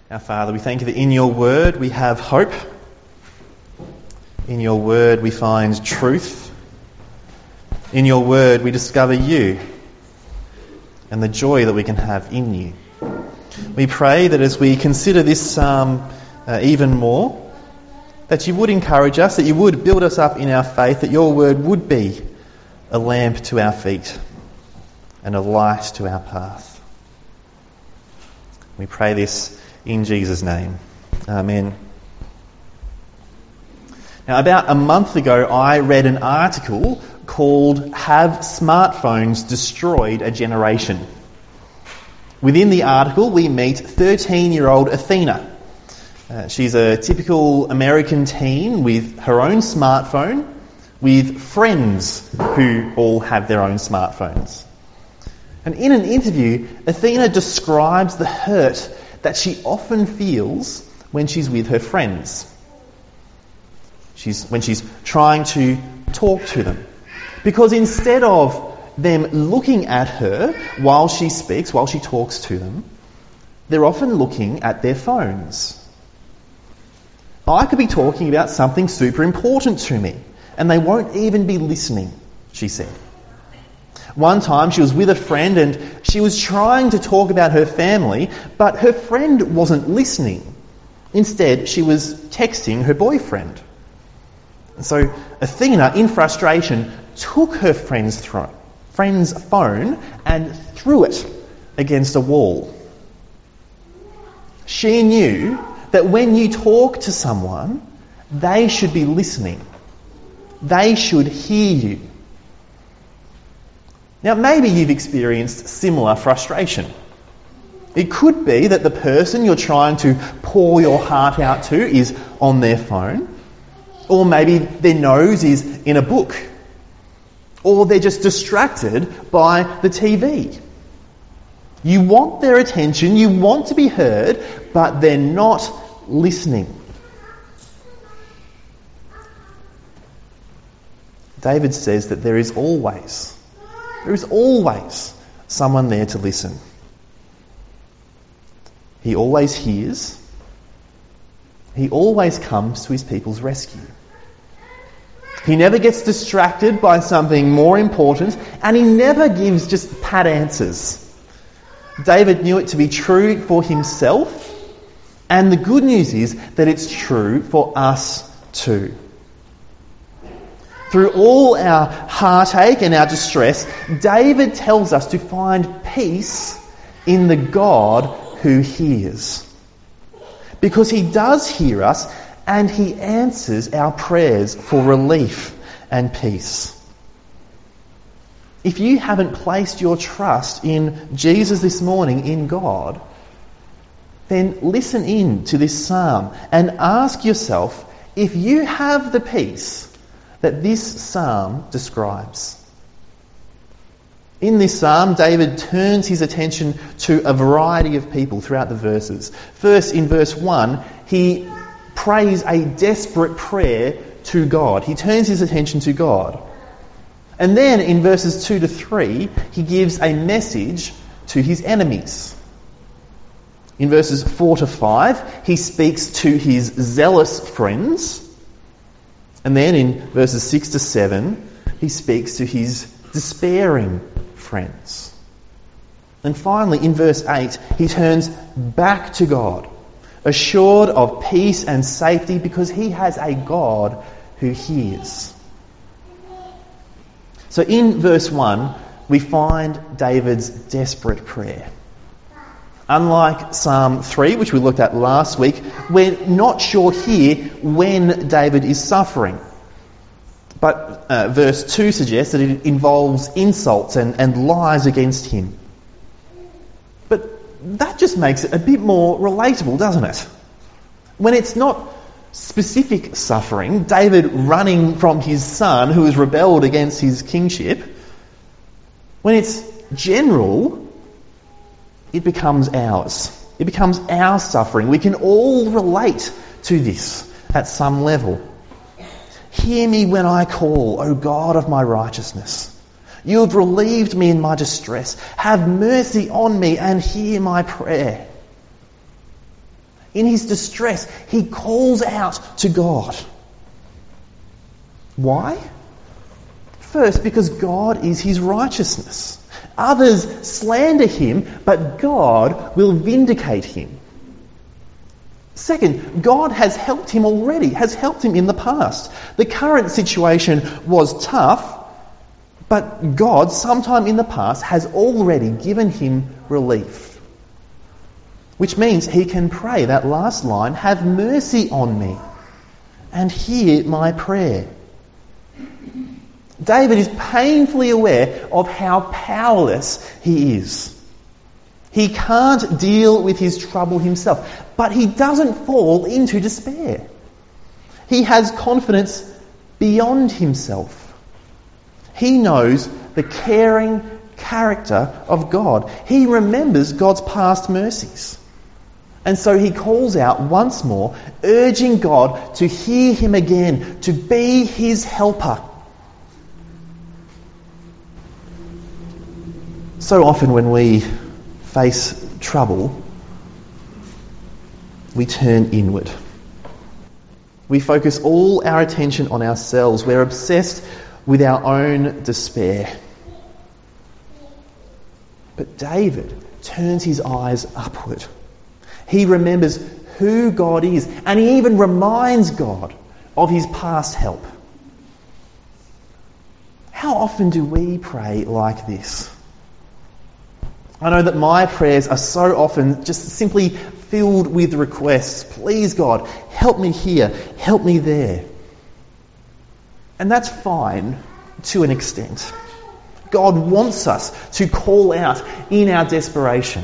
Our Father, we thank you that in your word we have hope. In your word we find truth. In your word we discover you and the joy that we can have in you. We pray that as we consider this psalm even more, that you would encourage us, that you would build us up in our faith, that your word would be a lamp to our feet and a light to our path. We pray this in Jesus' name. Amen. Now, about a month ago, I read an article called "Have Smartphones Destroyed a Generation?" Within the article, we meet 13-year-old Athena. She's a typical American teen with her own smartphone, with friends who all have their own smartphones. And in an interview, Athena describes the hurt that she often feels when she's with her friends. When she's trying to talk to them. Because instead of them looking at her while she speaks, while she talks to them, they're often looking at their phones. I could be talking about something super important to me, and they won't even be listening, she said. One time she was with a friend and she was trying to talk about her family, but her friend wasn't listening. Instead, she was texting her boyfriend. And so Athena, in frustration, took her friend's phone and threw it against a wall. She knew that when you talk to someone, they should be listening. They should hear you. Now, maybe you've experienced similar frustration. It could be that the person you're trying to pour your heart out to is on their phone, or maybe their nose is in a book, or they're just distracted by the TV. You want their attention, you want to be heard, but they're not listening. David says that there is always someone there to listen. He always hears. He always comes to his people's rescue. He never gets distracted by something more important, and he never gives just pat answers. David knew it to be true for himself, and the good news is that it's true for us too. Through all our heartache and our distress, David tells us to find peace in the God who hears. Because he does hear us and he answers our prayers for relief and peace. If you haven't placed your trust in Jesus this morning, in God, then listen in to this psalm and ask yourself if you have the peace that this psalm describes. In this psalm, David turns his attention to a variety of people throughout the verses. First, in verse 1, he prays a desperate prayer to God. He turns his attention to God. And then in verses 2 to 3, he gives a message to his enemies. In verses 4 to 5, he speaks to his zealous friends. And then in verses 6 to 7, he speaks to his despairing friends. And finally, in verse 8, he turns back to God, assured of peace and safety because he has a God who hears. So in verse 1, we find David's desperate prayer. Unlike Psalm 3, which we looked at last week, we're not sure here when David is suffering. But verse 2 suggests that it involves insults and lies against him. But that just makes it a bit more relatable, doesn't it? When it's not specific suffering, David running from his son who has rebelled against his kingship, when it's general, it becomes ours. It becomes our suffering. We can all relate to this at some level. Hear me when I call, O God of my righteousness. You have relieved me in my distress. Have mercy on me and hear my prayer. In his distress, he calls out to God. Why? First, because God is his righteousness. Others slander him, but God will vindicate him. Second, God has helped him already, has helped him in the past. The current situation was tough, but God, sometime in the past, has already given him relief. Which means he can pray that last line, "Have mercy on me and hear my prayer." David is painfully aware of how powerless he is. He can't deal with his trouble himself, but he doesn't fall into despair. He has confidence beyond himself. He knows the caring character of God. He remembers God's past mercies. And so he calls out once more, urging God to hear him again, to be his helper. So often when we face trouble, we turn inward. We focus all our attention on ourselves. We're obsessed with our own despair. But David turns his eyes upward. He remembers who God is, and he even reminds God of his past help. How often do we pray like this? I know that my prayers are so often just simply filled with requests. Please God, help me here, help me there. And that's fine to an extent. God wants us to call out in our desperation.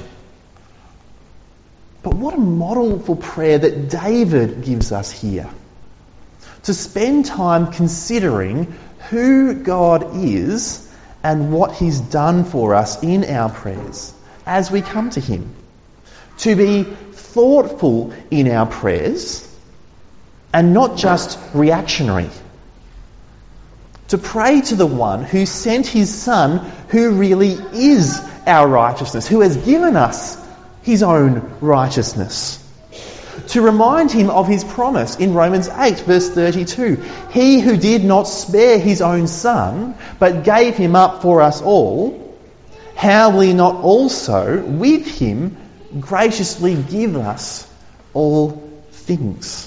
But what a model for prayer that David gives us here. To spend time considering who God is and what he's done for us in our prayers as we come to him. To be thoughtful in our prayers and not just reactionary. To pray to the one who sent his Son, who really is our righteousness, who has given us his own righteousness. To remind him of his promise in Romans 8 verse 32. He who did not spare his own Son, but gave him up for us all, how will he not also with him graciously give us all things?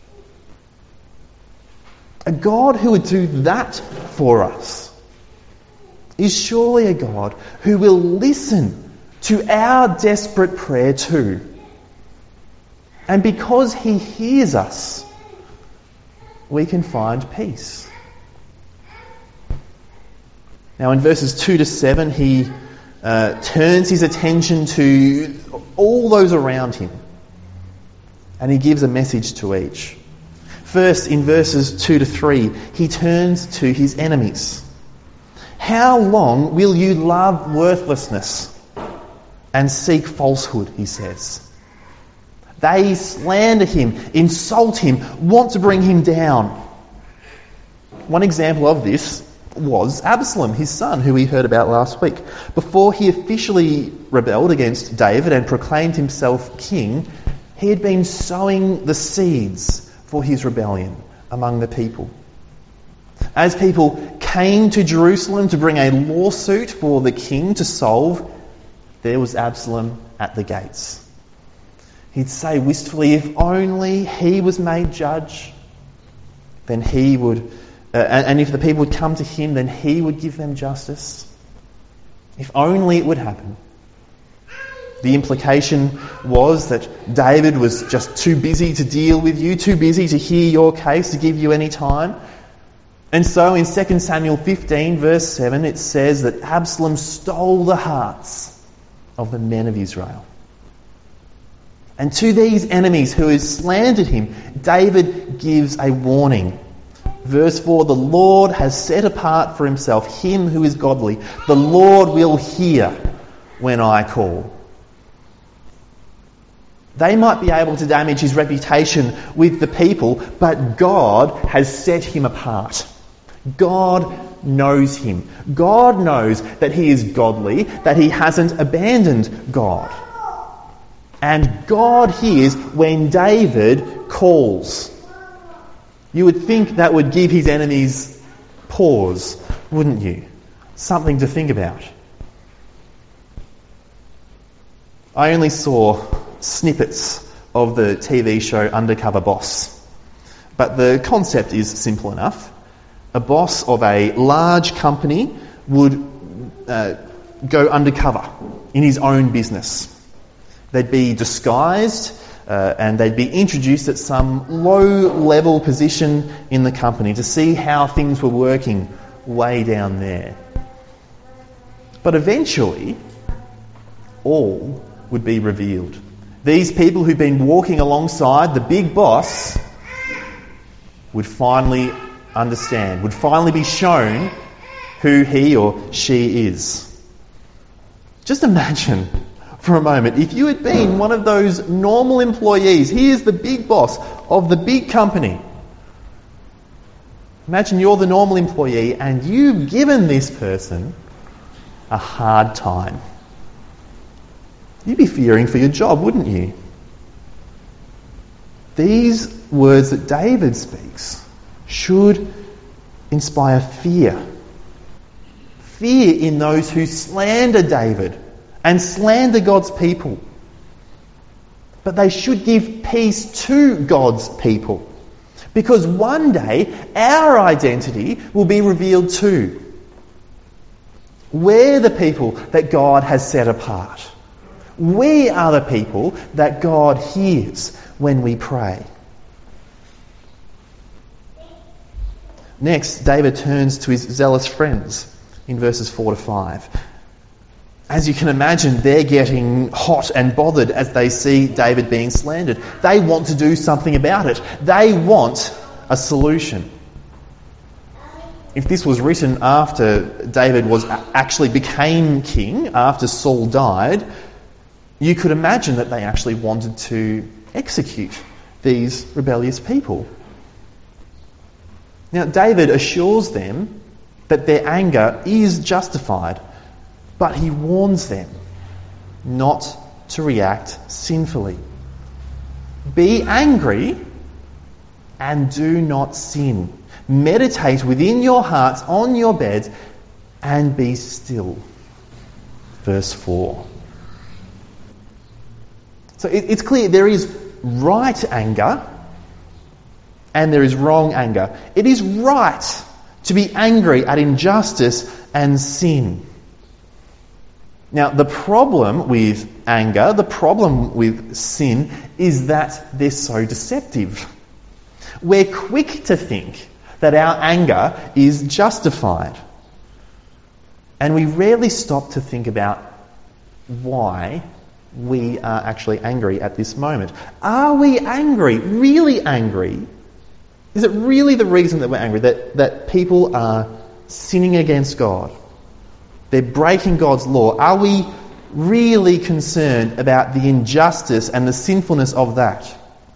A God who would do that for us is surely a God who will listen to our desperate prayer too. And because he hears us, we can find peace. Now in verses 2 to 7, he turns his attention to all those around him. And he gives a message to each. First, in verses 2 to 3, he turns to his enemies. How long will you love worthlessness and seek falsehood, he says. They slander him, insult him, want to bring him down. One example of this was Absalom, his son, who we heard about last week. Before he officially rebelled against David and proclaimed himself king, he had been sowing the seeds for his rebellion among the people. As people came to Jerusalem to bring a lawsuit for the king to solve, there was Absalom at the gates. He'd say wistfully, if only he was made judge, then he would, and if the people would come to him, then he would give them justice. If only it would happen. The implication was that David was just too busy to deal with you, too busy to hear your case, to give you any time. And so in 2 Samuel 15 verse 7 it says that Absalom stole the hearts of the men of Israel. And to these enemies who had slandered him, David gives a warning. Verse 4, the Lord has set apart for himself him who is godly. The Lord will hear when I call. They might be able to damage his reputation with the people, but God has set him apart. God knows him. God knows that he is godly, that he hasn't abandoned God. And God hears when David calls. You would think that would give his enemies pause, wouldn't you? Something to think about. I only saw snippets of the TV show Undercover Boss. But the concept is simple enough. A boss of a large company would go undercover in his own business. They'd be disguised and they'd be introduced at some low-level position in the company to see how things were working way down there. But eventually, all would be revealed. These people who've been walking alongside the big boss would finally understand, would finally be shown who he or she is. Just imagine for a moment, if you had been one of those normal employees, here's the big boss of the big company. Imagine you're the normal employee and you've given this person a hard time. You'd be fearing for your job, wouldn't you? These words that David speaks should inspire fear. Fear in those who slander David and slander God's people. But they should give peace to God's people. Because one day our identity will be revealed too. We're the people that God has set apart. We are the people that God hears when we pray. Next, David turns to his zealous friends in verses 4 to 5. As you can imagine, they're getting hot and bothered as they see David being slandered. They want to do something about it. They want a solution. If this was written after David actually became king, after Saul died, you could imagine that they actually wanted to execute these rebellious people. Now, David assures them that their anger is justified, but he warns them not to react sinfully. Be angry and do not sin. Meditate within your hearts on your beds and be still. Verse 4. So it's clear there is right anger and there is wrong anger. It is right to be angry at injustice and sin. Now, the problem with anger, the problem with sin, is that they're so deceptive. We're quick to think that our anger is justified. And we rarely stop to think about why we are actually angry at this moment. Are we angry? Really angry? Is it really the reason that we're angry? That people are sinning against God? They're breaking God's law. Are we really concerned about the injustice and the sinfulness of that?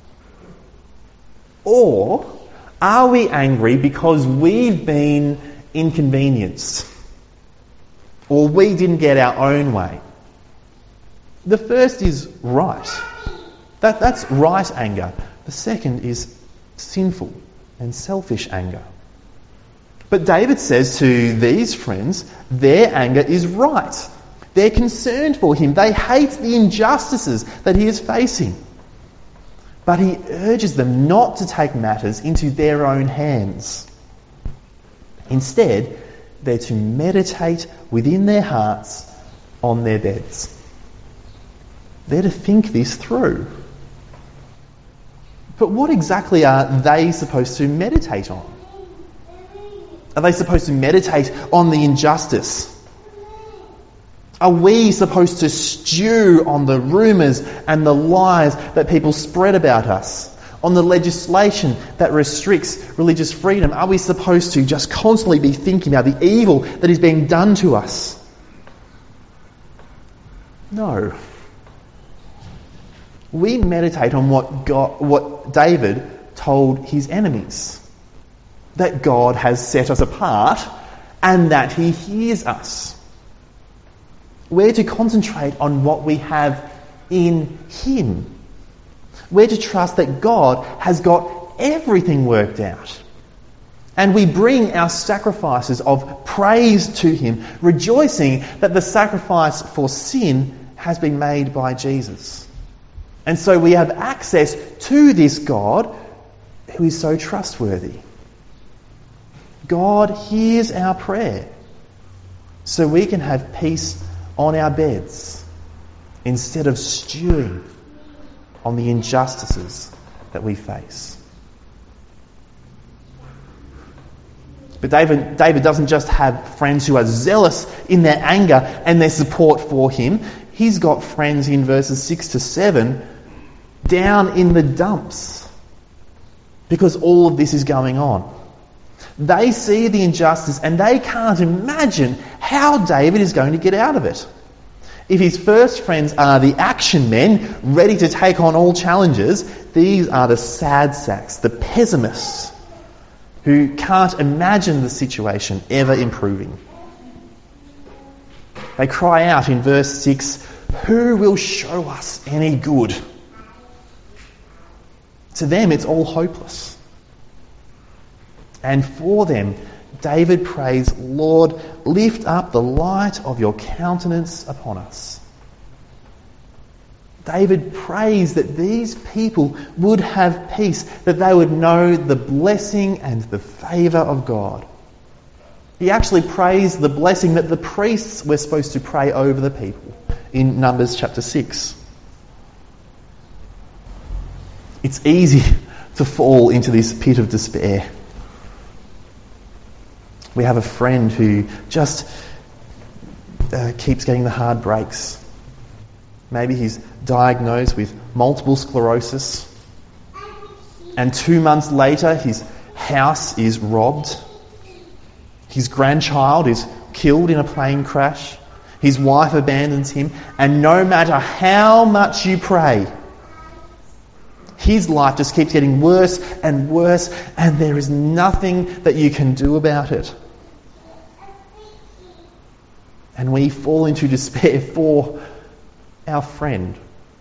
Or are we angry because we've been inconvenienced? Or we didn't get our own way? The first is right. That's right anger. The second is sinful and selfish anger. But David says to these friends, their anger is right. They're concerned for him. They hate the injustices that he is facing. But he urges them not to take matters into their own hands. Instead, they're to meditate within their hearts on their beds. They're to think this through. But what exactly are they supposed to meditate on? Are they supposed to meditate on the injustice? Are we supposed to stew on the rumours and the lies that people spread about us? On the legislation that restricts religious freedom? Are we supposed to just constantly be thinking about the evil that is being done to us? No. We meditate on what David told his enemies. That God has set us apart and that he hears us. We're to concentrate on what we have in Him. We're to trust that God has got everything worked out. And we bring our sacrifices of praise to Him, rejoicing that the sacrifice for sin has been made by Jesus. And so we have access to this God who is so trustworthy. God hears our prayer, so we can have peace on our beds instead of stewing on the injustices that we face. But David doesn't just have friends who are zealous in their anger and their support for him. He's got friends in verses 6 to 7 down in the dumps because all of this is going on. They see the injustice and they can't imagine how David is going to get out of it. If his first friends are the action men, ready to take on all challenges, these are the sad sacks, the pessimists, who can't imagine the situation ever improving. They cry out in verse 6, "Who will show us any good?" To them, it's all hopeless. And for them, David prays, "Lord, lift up the light of your countenance upon us." David prays that these people would have peace, that they would know the blessing and the favour of God. He actually prays the blessing that the priests were supposed to pray over the people in Numbers chapter 6. It's easy to fall into this pit of despair. We have a friend who just keeps getting the hard breaks. Maybe he's diagnosed with multiple sclerosis, and 2 months later his house is robbed. His grandchild is killed in a plane crash. His wife abandons him, and no matter how much you pray, his life just keeps getting worse and worse, and there is nothing that you can do about it. And we fall into despair for our friend.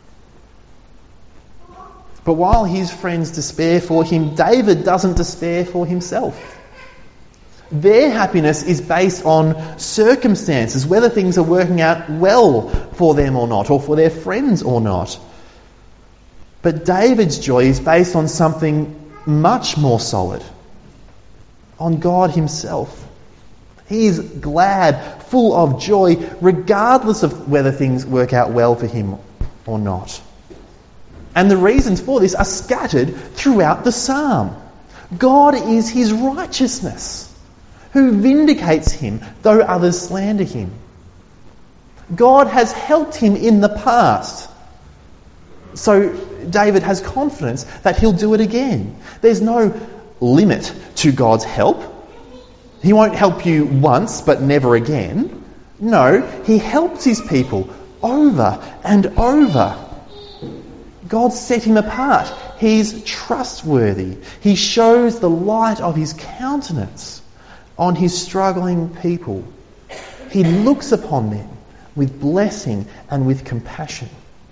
But while his friends despair for him, David doesn't despair for himself. Their happiness is based on circumstances, whether things are working out well for them or not, or for their friends or not. But David's joy is based on something much more solid, on God Himself. He is glad, full of joy, regardless of whether things work out well for him or not. And the reasons for this are scattered throughout the psalm. God is his righteousness, who vindicates him though others slander him. God has helped him in the past, so David has confidence that he'll do it again. There's no limit to God's help. He won't help you once but never again. No, he helps his people over and over. God set him apart. He's trustworthy. He shows the light of his countenance on his struggling people. He looks upon them with blessing and with compassion.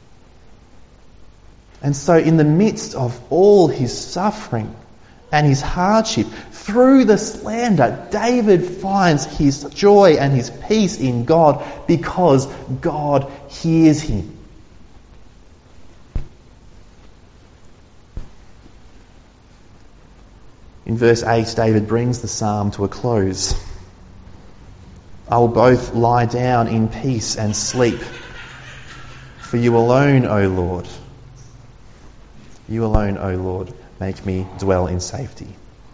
And so in the midst of all his suffering and his hardship, through the slander, David finds his joy and his peace in God because God hears him. In verse 8, David brings the psalm to a close. "I will both lie down in peace and sleep, for you alone, O Lord. You alone, O Lord, make me dwell in safety."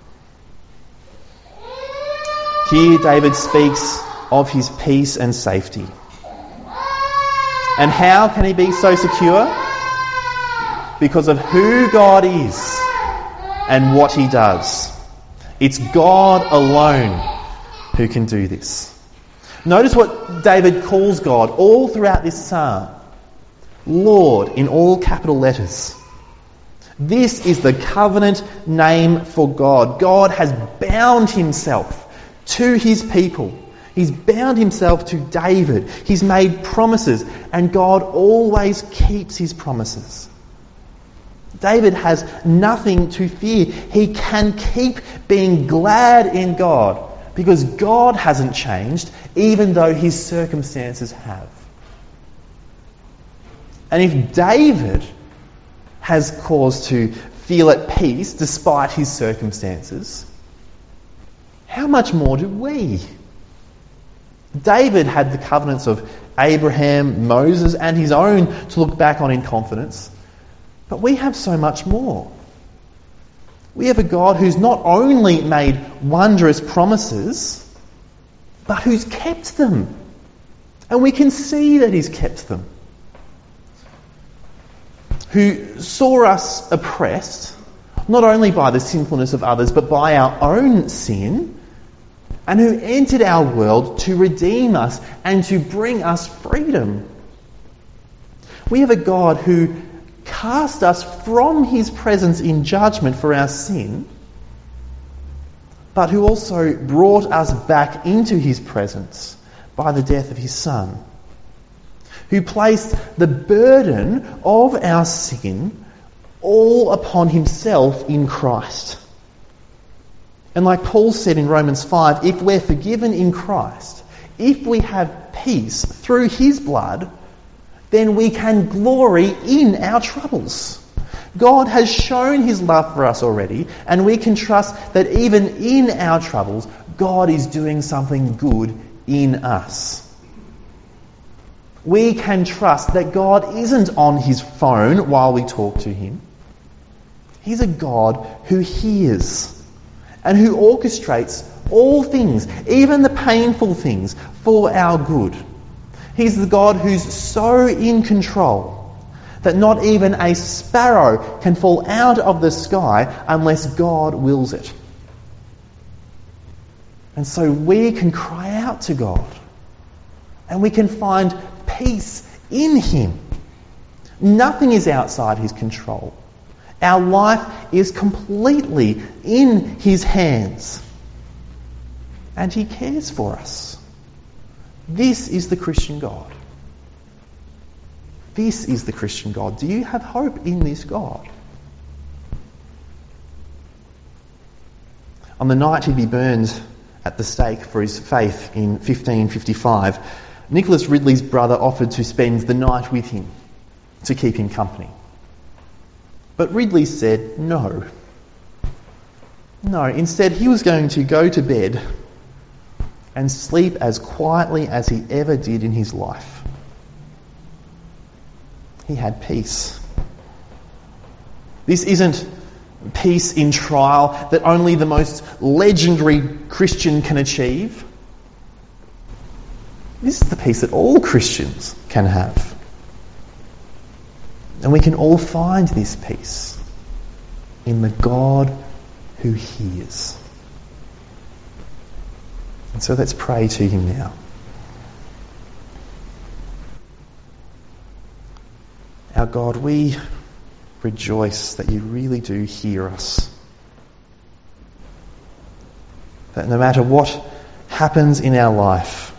Here David speaks of his peace and safety. And how can he be so secure? Because of who God is and what he does. It's God alone who can do this. Notice what David calls God all throughout this psalm. Lord, in all capital letters. This is the covenant name for God. God has bound himself to his people. He's bound himself to David. He's made promises, and God always keeps his promises. David has nothing to fear. He can keep being glad in God because God hasn't changed, even though his circumstances have. And if David has cause to feel at peace despite his circumstances, how much more do we? David had the covenants of Abraham, Moses, and his own to look back on in confidence. But we have so much more. We have a God who's not only made wondrous promises, but who's kept them. And we can see that he's kept them. Who saw us oppressed, not only by the sinfulness of others, but by our own sin, and who entered our world to redeem us and to bring us freedom. We have a God who cast us from his presence in judgment for our sin, but who also brought us back into his presence by the death of his Son, who placed the burden of our sin all upon himself in Christ. And like Paul said in Romans 5, if we're forgiven in Christ, if we have peace through his blood, then we can glory in our troubles. God has shown his love for us already, and we can trust that even in our troubles, God is doing something good in us. We can trust that God isn't on his phone while we talk to him. He's a God who hears and who orchestrates all things, even the painful things, for our good. He's the God who's so in control that not even a sparrow can fall out of the sky unless God wills it. And so we can cry out to God, and we can find peace in him. Nothing is outside his control. Our life is completely in his hands, and he cares for us. This is the Christian God. This is the Christian God. Do you have hope in this God? On the night he'd be burned at the stake for his faith in 1555, Nicholas Ridley's brother offered to spend the night with him to keep him company. But Ridley said no. No, instead he was going to go to bed and sleep as quietly as he ever did in his life. He had peace. This isn't peace in trial that only the most legendary Christian can achieve. This is the peace that all Christians can have. And we can all find this peace in the God who hears. And so let's pray to him now. Our God, we rejoice that you really do hear us. That no matter what happens in our life,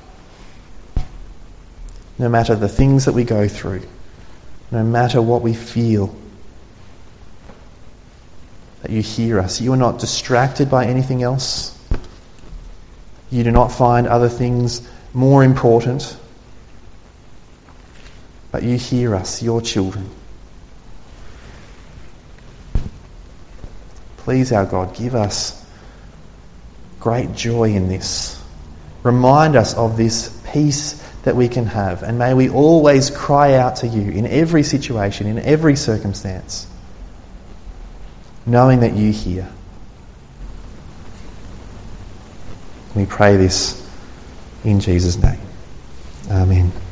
no matter the things that we go through, no matter what we feel, that you hear us. You are not distracted by anything else. You do not find other things more important. But you hear us, your children. Please, our God, give us great joy in this. Remind us of this peace that we can have. And may we always cry out to you in every situation, in every circumstance, knowing that you hear. We pray this in Jesus' name. Amen.